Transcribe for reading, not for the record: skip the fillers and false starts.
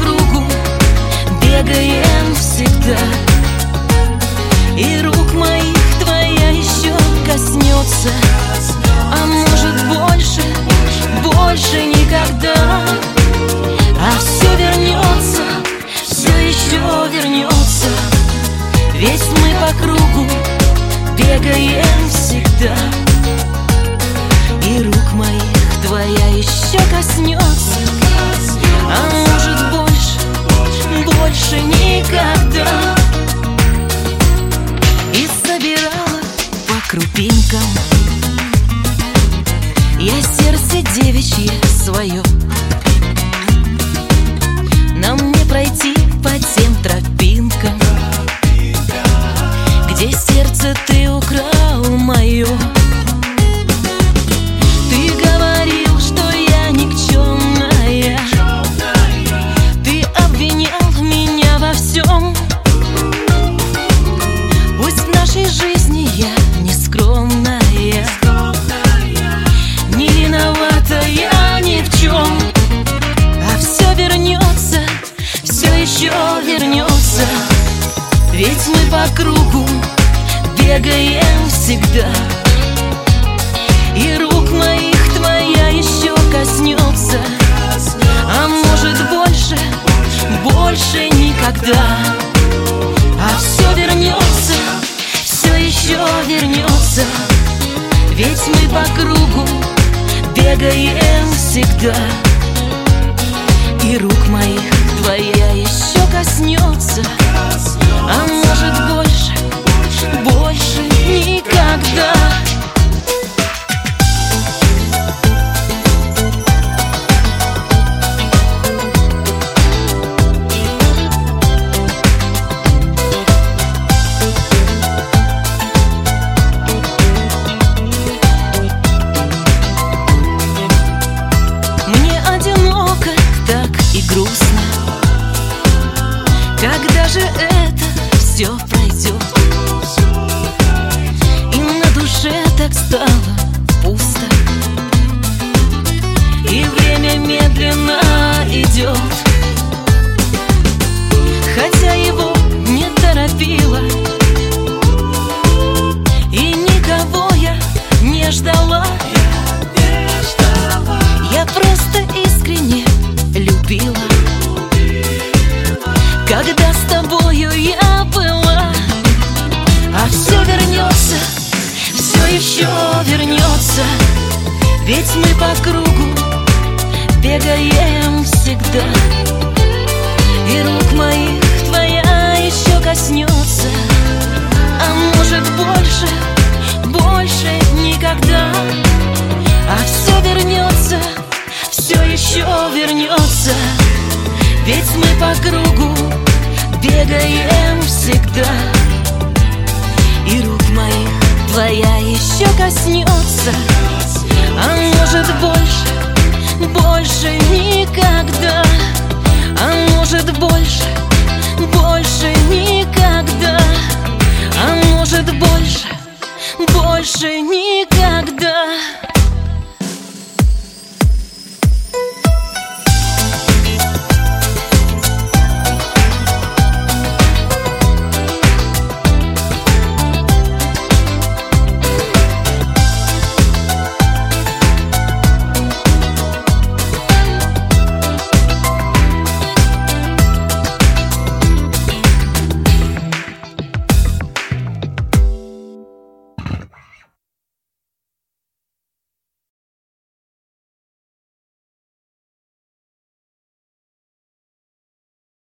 кругу бегаем всегда, и рук моих твоя еще коснется. А может больше, больше никогда. А все вернется, все еще вернется, ведь мы по кругу бегаем всегда, и рук моих твоя еще коснется. А может больше, больше никогда. И собирала по крупинкам я сердце девичье свое. Нам не пройти по тем тропинкам, где сердце ты украл мое. Ты говорил, что я никчемная, ты обвинял меня во всем. Пусть в нашей жизни я не скромная, не виновата я ни в чем. А все вернется, все еще вернется, ведь мы по кругу бегаем всегда, и рук моих твоя еще коснется. А может больше, больше никогда. А все вернется, все еще вернется, ведь мы по кругу бегаем всегда, и рук моих твоя еще коснется. А может больше, больше никогда. Мне одиноко, так и грустно. Когда же это все пройдет? И на душе так стало пусто, и время медленно идет. Хотя его не торопила, и никого я не ждала. Я просто искренне любила, когда с тобою я была. А все вернется, все еще вернется, ведь мы по кругу бегаем всегда, и рук моих твоя еще коснется. А может больше, больше никогда. А все вернется, все еще вернется, ведь мы по кругу бегаем всегда, и рук моих твоя еще коснется. А может больше, больше никогда.